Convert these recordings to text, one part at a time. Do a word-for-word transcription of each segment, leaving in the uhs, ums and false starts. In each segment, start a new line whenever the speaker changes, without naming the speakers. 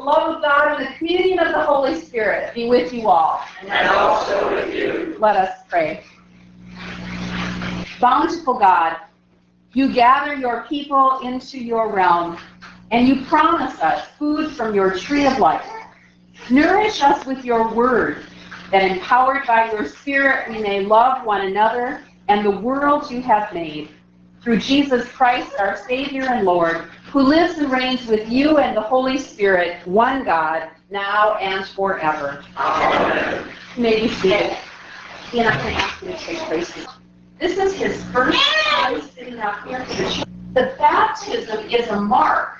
love of God and the communion of the Holy Spirit be with you all.
And also with you.
Let us pray. Bountiful God, you gather your people into your realm, and you promise us food from your tree of life. Nourish us with your word, that empowered by your Spirit we may love one another and the world you have made. Through Jesus Christ, our Savior and Lord, who lives and reigns with you and the Holy Spirit, one God, now and forever.
Amen.
You may be seated. And I'm going to ask you to take place. This is his first time sitting up here. The baptism is a mark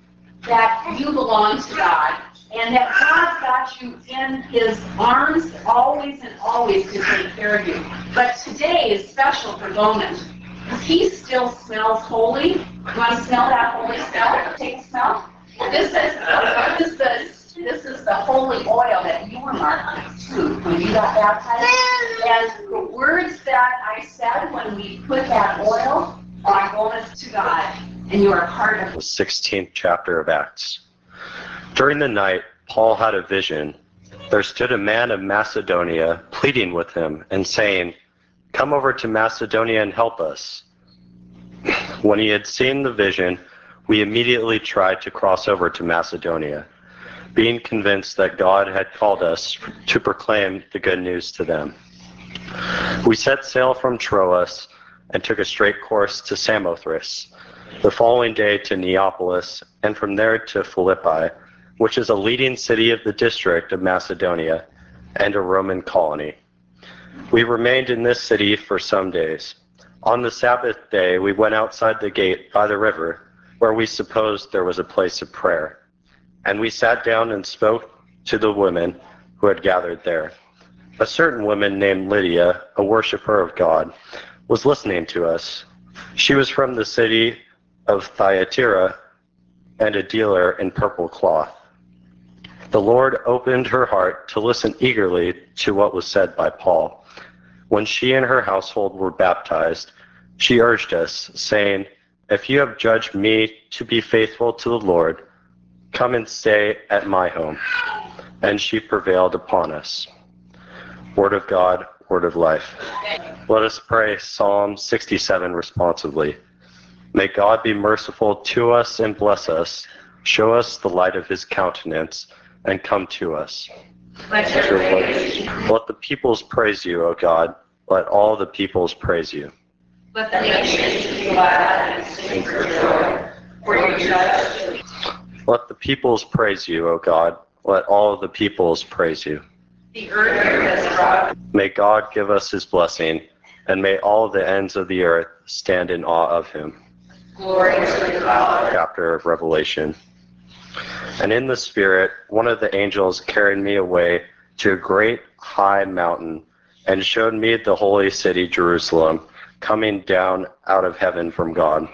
that you belong to God, and that God's got you in his arms always and always to take care of you. But today is special for Bowman, because he still smells holy. You want to smell that holy smell? Take a smell. This is, this is the this is the holy oil that you were marked with too when you got baptized. And the words that I said when we put that oil on bonus to God, and you are part of
the sixteenth chapter of Acts. During the night, Paul had a vision. There stood a man of Macedonia pleading with him and saying, "Come over to Macedonia and help us." When he had seen the vision, we immediately tried to cross over to Macedonia, being convinced that God had called us to proclaim the good news to them. We set sail from Troas and took a straight course to Samothrace, the following day to Neapolis, and from there to Philippi, which is a leading city of the district of Macedonia and a Roman colony. We remained in this city for some days. On the Sabbath day, we went outside the gate by the river, where we supposed there was a place of prayer. And we sat down and spoke to the women who had gathered there. A certain woman named Lydia, a worshiper of God, was listening to us. She was from the city of Thyatira and a dealer in purple cloth. The Lord opened her heart to listen eagerly to what was said by Paul. When she and her household were baptized, she urged us, saying, "If you have judged me to be faithful to the Lord, come and stay at my home." And she prevailed upon us. Word of God, word of life. Let us pray Psalm sixty-seven responsively. May God be merciful to us and bless us, show us the light of his countenance, and come to us. Let the peoples praise you, O God. Let all the peoples praise you.
Let the nations be glad and sing for joy, for your justice.
Let the peoples praise you, O God. Let all the peoples praise you.
The earth has brought.
May God give us his blessing, and may all the ends of the earth stand in awe of him.
Glory to the Father.
Chapter of Revelation. And in the Spirit, one of the angels carried me away to a great high mountain and showed me the holy city Jerusalem coming down out of heaven from God.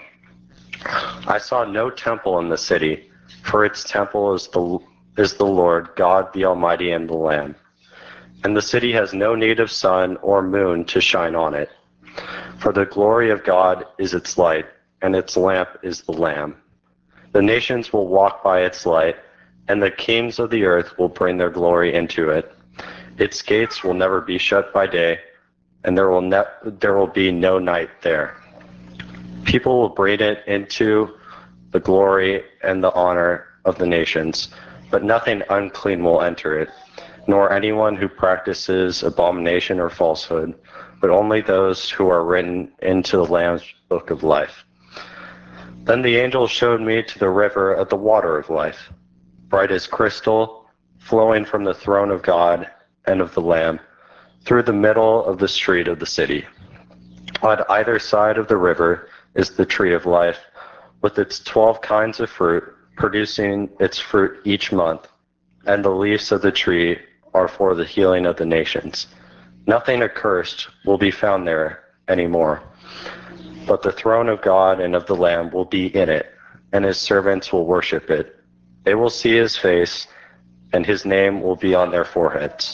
I saw no temple in the city, for its temple is the, is the Lord, God the Almighty, and the Lamb. And the city has no need of sun or moon to shine on it, for the glory of God is its light, and its lamp is the Lamb. The nations will walk by its light, and the kings of the earth will bring their glory into it. Its gates will never be shut by day, and there will ne- there will be no night there. People will bring it into the glory and the honor of the nations, but nothing unclean will enter it, nor anyone who practices abomination or falsehood, but only those who are written into the Lamb's book of life. Then the angel showed me to the river of the water of life, bright as crystal, flowing from the throne of God and of the Lamb, through the middle of the street of the city. On either side of the river is the tree of life, with its twelve kinds of fruit, producing its fruit each month, and the leaves of the tree are for the healing of the nations. Nothing accursed will be found there anymore, but the throne of God and of the Lamb will be in it, and his servants will worship it. They will see his face, and his name will be on their foreheads.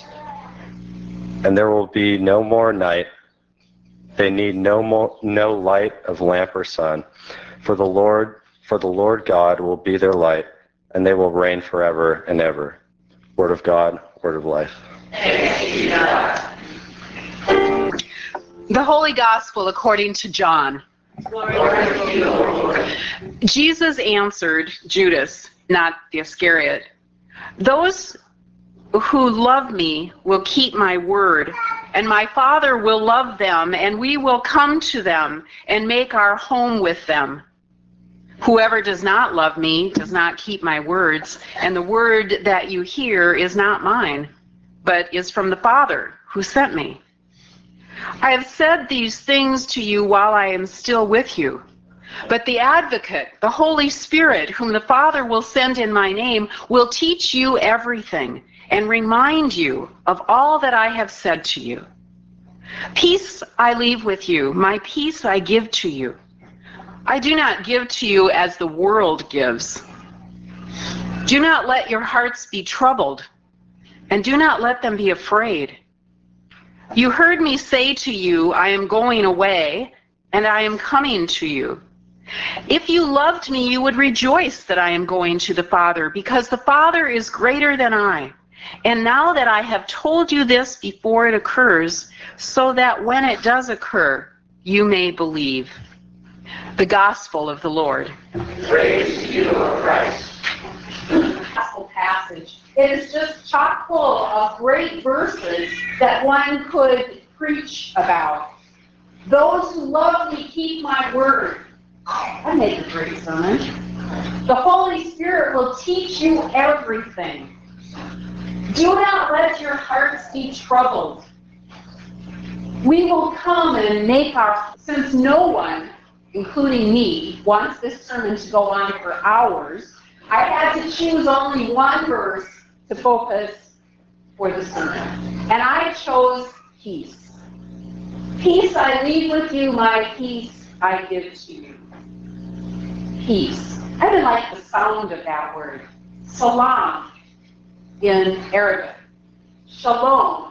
And there will be no more night. They need no more, no light of lamp or sun, for the Lord, for the Lord God will be their light, and they will reign forever and ever. Word of God, word of life.
The Holy Gospel according to John. Jesus answered Judas, not the Iscariot, "Those who love me will keep my word, and my Father will love them, and we will come to them and make our home with them. Whoever does not love me does not keep my words, and the word that you hear is not mine, but is from the Father who sent me. I have said these things to you while I am still with you. But the Advocate, the Holy Spirit, whom the Father will send in my name, will teach you everything and remind you of all that I have said to you. Peace I leave with you, my peace I give to you. I do not give to you as the world gives. Do not let your hearts be troubled, and do not let them be afraid. You heard me say to you, I am going away, and I am coming to you. If you loved me, you would rejoice that I am going to the Father, because the Father is greater than I. And now that I have told you this before it occurs, so that when it does occur, you may believe." The Gospel of the Lord.
Praise to you, O Christ.
Gospel passage. It is just chock full of great verses that one could preach about. Those who love me keep my word. I make a great sermon. The Holy Spirit will teach you everything. Do not let your hearts be troubled. We will come and make our, since no one, including me, wants this sermon to go on for hours, I had to choose only one verse to focus for the sermon. And I chose peace. Peace I leave with you, my peace I give to you. Peace. I didn't like the sound of that word. Salam in Arabic. Shalom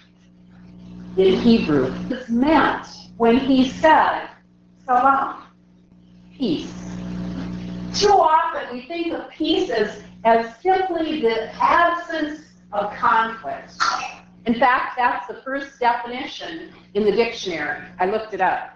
in Hebrew. It's meant when he said salam, peace. Too often we think of peace as, as simply the absence of conflict. In fact, that's the first definition in the dictionary. I looked it up.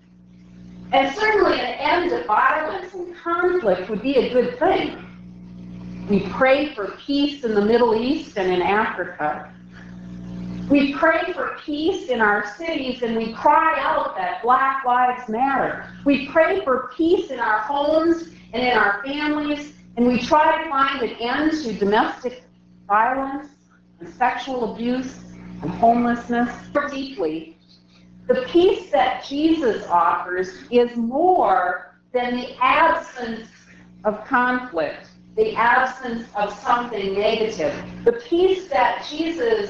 And certainly an end to violence and conflict would be a good thing. We pray for peace in the Middle East and in Africa. We pray for peace in our cities, and we cry out that Black Lives Matter. We pray for peace in our homes and in our families, and we try to find an end to domestic violence and sexual abuse and homelessness. More deeply, the peace that Jesus offers is more than the absence of conflict, the absence of something negative. The peace that Jesus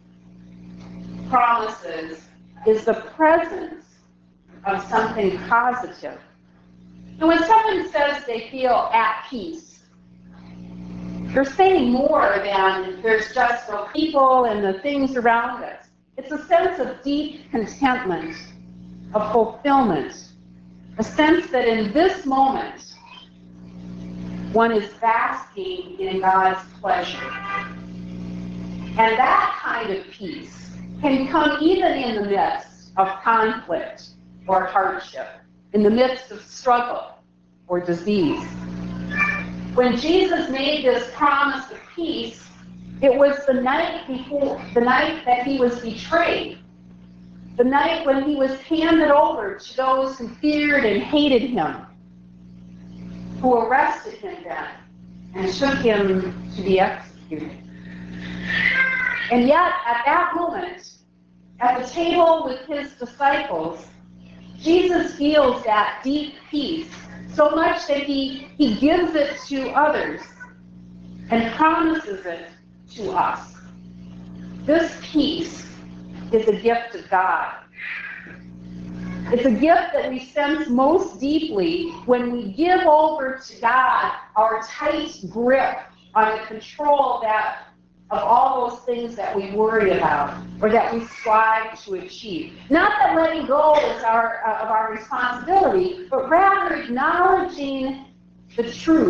promises is the presence of something positive. And when someone says they feel at peace, they're saying more than there's just the people and the things around us. It's a sense of deep contentment, of fulfillment, a sense that in this moment, one is basking in God's pleasure. And that kind of peace can come even in the midst of conflict or hardship, in the midst of struggle or disease. When Jesus made this promise of peace, it was the night before, the night that he was betrayed, the night when he was handed over to those who feared and hated him, who arrested him then and took him to be executed. And yet, at that moment, at the table with his disciples, Jesus feels that deep peace, so much that he, he gives it to others and promises it to us. This peace is a gift of God. It's a gift that we sense most deeply when we give over to God our tight grip on the control that of all those things that we worry about or that we strive to achieve. Not that letting go is our, uh, of our responsibility, but rather acknowledging the truth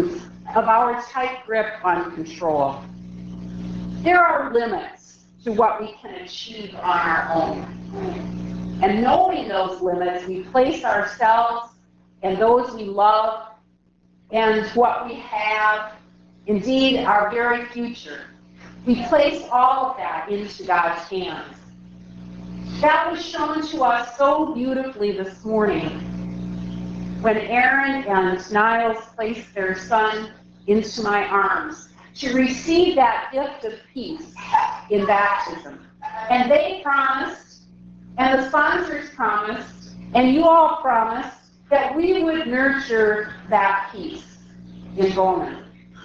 of our tight grip on control. There are limits to what we can achieve on our own. And knowing those limits, we place ourselves and those we love and what we have, indeed our very future. We place all of that into God's hands. That was shown to us so beautifully this morning when Aaron and Niles placed their son into my arms to receive that gift of peace in baptism. And they promised, and the sponsors promised, and you all promised that we would nurture that peace in Bowman.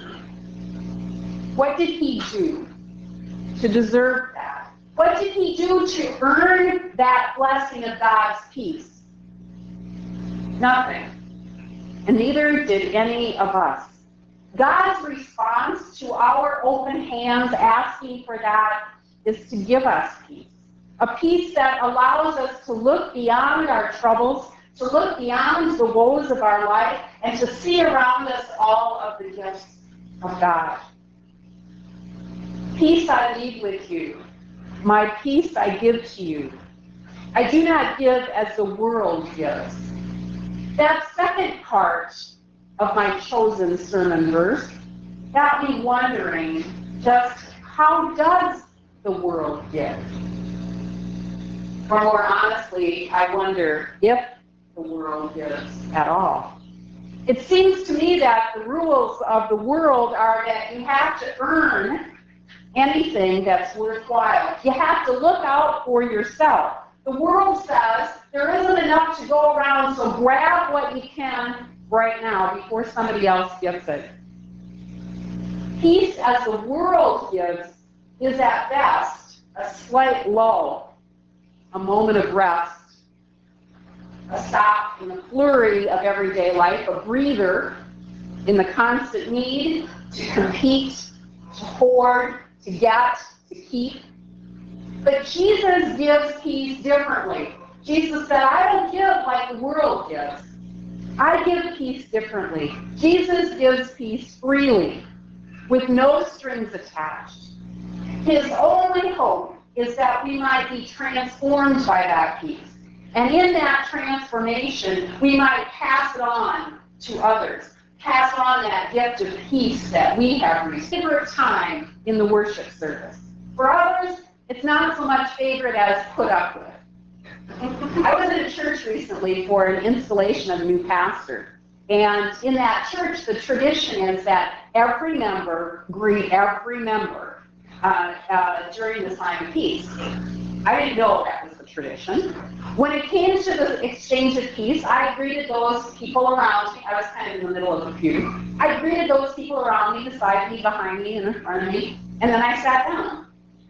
What did he do to deserve that? What did he do to earn that blessing of God's peace? Nothing. And neither did any of us. God's response to our open hands asking for that is to give us peace. A peace that allows us to look beyond our troubles, to look beyond the woes of our life, and to see around us all of the gifts of God. Peace I leave with you. My peace I give to you. I do not give as the world gives. That second part of my chosen sermon verse got me wondering just how does the world give? Or more honestly, I wonder if the world gives at all. It seems to me that the rules of the world are that you have to earn anything that's worthwhile. You have to look out for yourself. The world says there isn't enough to go around, so grab what you can right now before somebody else gets it. Peace as the world gives is at best a slight lull, a moment of rest, a stop in the flurry of everyday life, a breather in the constant need to compete, to hoard, to get, to keep. But Jesus gives peace differently. Jesus said, I don't give like the world gives. I give peace differently. Jesus gives peace freely, with no strings attached. His only hope is that we might be transformed by that peace. And in that transformation, we might pass it on to others. Pass on that gift of peace that we have received. Favorite time in the worship service. For others, it's not so much favorite as put up with. I was in a church recently for an installation of a new pastor. And in that church, the tradition is that every member greet every member uh, uh, during the sign of peace. I didn't know that was the tradition. When it came to the exchange of peace, I greeted those people around me. I was kind of in the middle of the pew. I greeted those people around me, beside me, behind me, and in front of me, and then I sat down.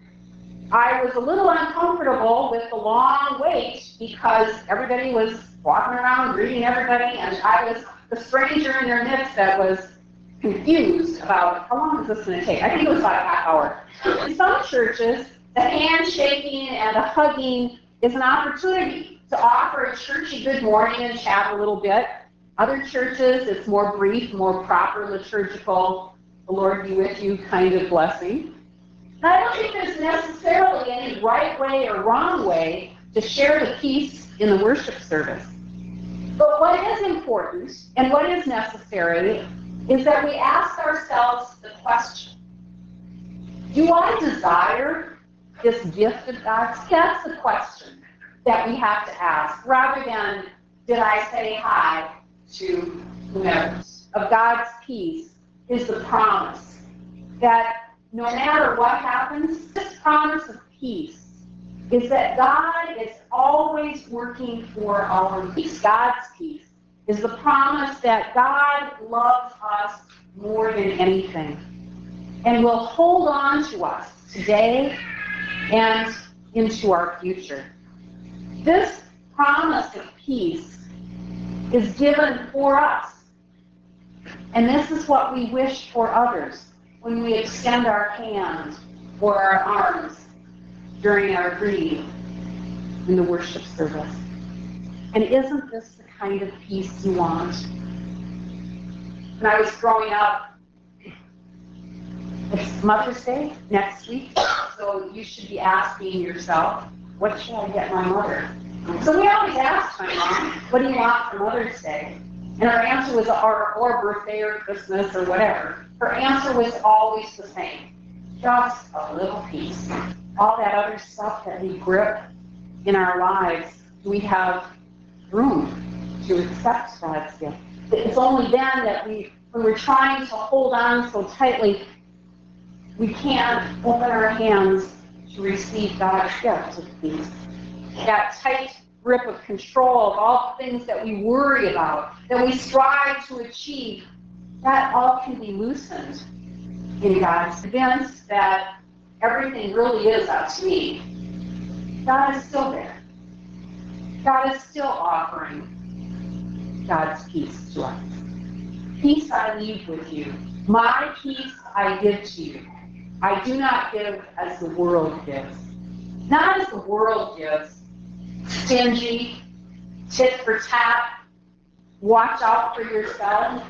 I was a little uncomfortable with the long wait because everybody was walking around greeting everybody, and I was the stranger in their midst that was confused about how long is this going to take. I think it was about a half hour. In some churches, the handshaking and the hugging is an opportunity to offer a churchy good morning and chat a little bit. Other churches, it's more brief, more proper, liturgical, the Lord be with you kind of blessing. And I don't think there's necessarily any right way or wrong way to share the peace in the worship service. But what is important and what is necessary is that we ask ourselves the question, do I desire this gift of God's? That's the question that we have to ask, rather than did I say hi to whomever. Of God's peace is the promise that no matter what happens, this promise of peace is that God is always working for our peace. God's peace is the promise that God loves us more than anything and will hold on to us today and into our future. This promise of peace is given for us, and this is what we wish for others when we extend our hand or our arms during our greeting in the worship service. And isn't this the kind of peace you want? When I was growing up, Mother's Day next week, so you should be asking yourself, what should I get my mother? So we always ask my mom, what do you want for Mother's Day? And her answer was, or, or birthday or Christmas or whatever. Her answer was always the same, just a little piece. All that other stuff that we grip in our lives, we have room to accept God's gift. It's only then that we, when we're trying to hold on so tightly, we can't open our hands to receive God's gift of peace. That tight grip of control of all the things that we worry about, that we strive to achieve, that all can be loosened in God's convinced that everything really is up to me. God is still there. God is still offering God's peace to us. Peace I leave with you. My peace I give to you. I do not give as the world gives. Not as the world gives. Stingy, tit for tat, watch out for yourself.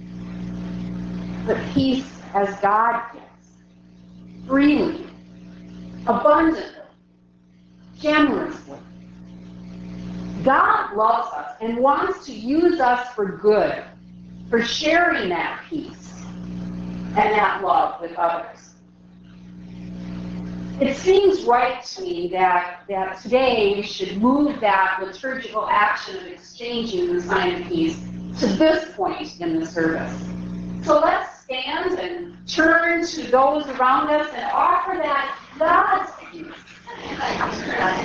But peace as God gives. Freely, abundantly, generously. God loves us and wants to use us for good, for sharing that peace and that love with others. It seems right to me that, that today we should move that liturgical action of exchanging the sign of peace to this point in the service. So let's stand and turn to those around us and offer that God's peace.